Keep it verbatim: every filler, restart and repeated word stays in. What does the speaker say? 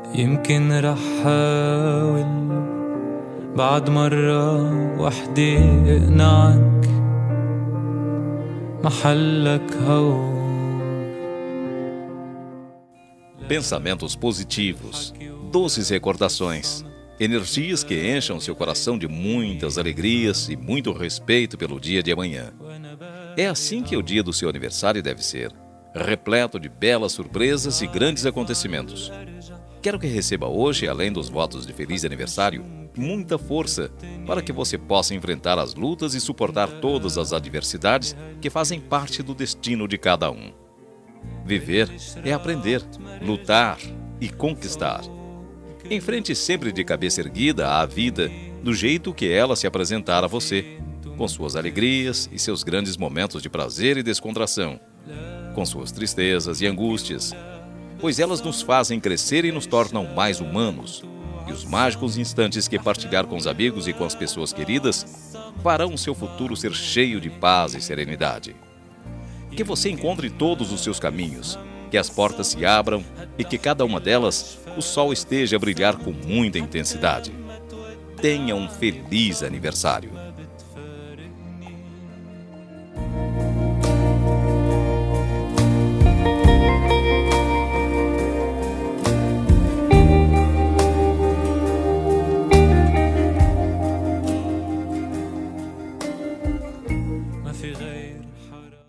يمكن رح حاول بعد مرة وحدة اقنعك محلك هون. Pensamentos positivos, doces recordações, energias que encham seu coração de muitas alegrias e muito respeito pelo dia de amanhã. É assim que o dia do seu aniversário deve ser, repleto de belas surpresas e grandes acontecimentos. Quero que receba hoje, além dos votos de feliz aniversário, muita força para que você possa enfrentar as lutas e suportar todas as adversidades que fazem parte do destino de cada um. Viver é aprender, lutar e conquistar. Enfrente sempre de cabeça erguida à vida, do jeito que ela se apresentar a você, com suas alegrias e seus grandes momentos de prazer e descontração, com suas tristezas e angústias, pois elas nos fazem crescer e nos tornam mais humanos, e os mágicos instantes que partilhar com os amigos e com as pessoas queridas farão o seu futuro ser cheio de paz e serenidade. Que você encontre todos os seus caminhos, que as portas se abram e que cada uma delas o sol esteja a brilhar com muita intensidade. Tenha um feliz aniversário.